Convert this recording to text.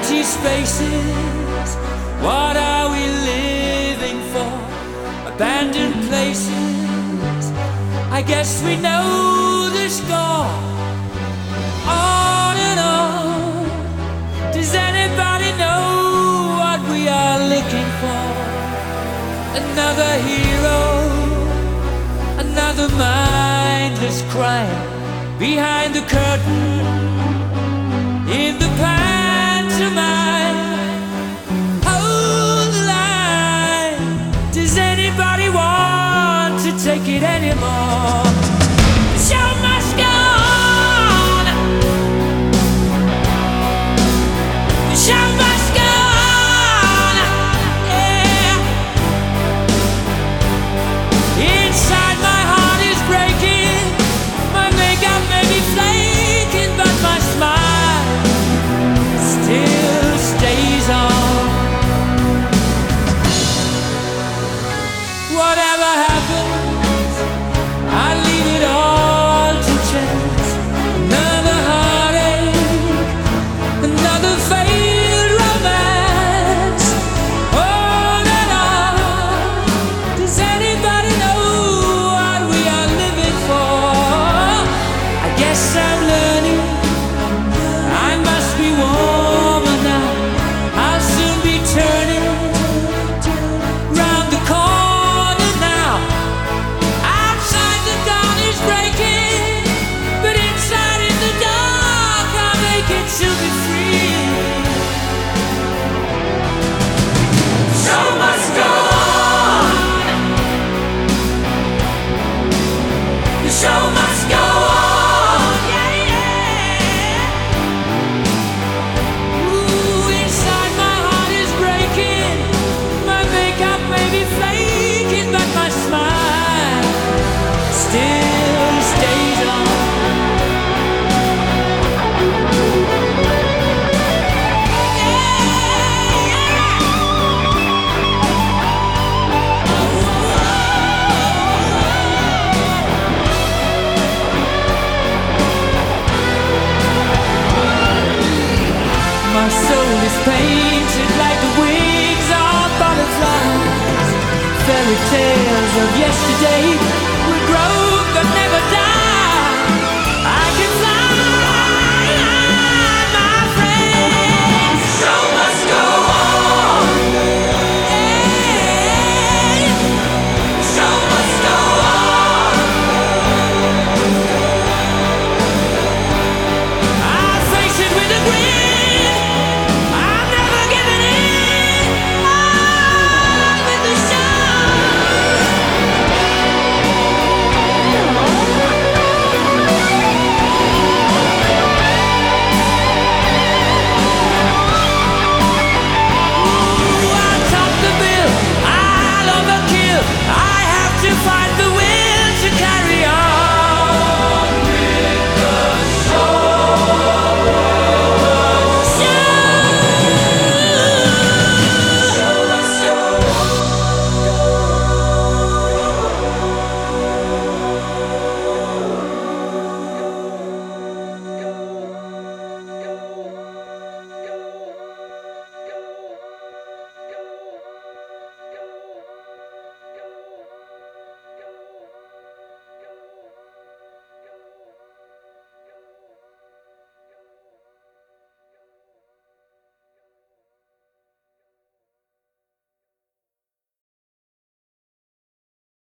empty spaces. What are we living for? Abandoned places. I guess we know the score. On and on. Does anybody know what we are looking for? Another hero, another mindless crime behind the curtain in the pantomime. Hold the line. Does anybody want to take it anymore? The show must go on. The show must go on. Yeah. Inside my heart is breaking. My makeup may be flaking, but my smile still stays on. Whatever happens, I leave it all to chance. Another heartache, another failed romance. On and on. Does anybody know what we are living for? I guess I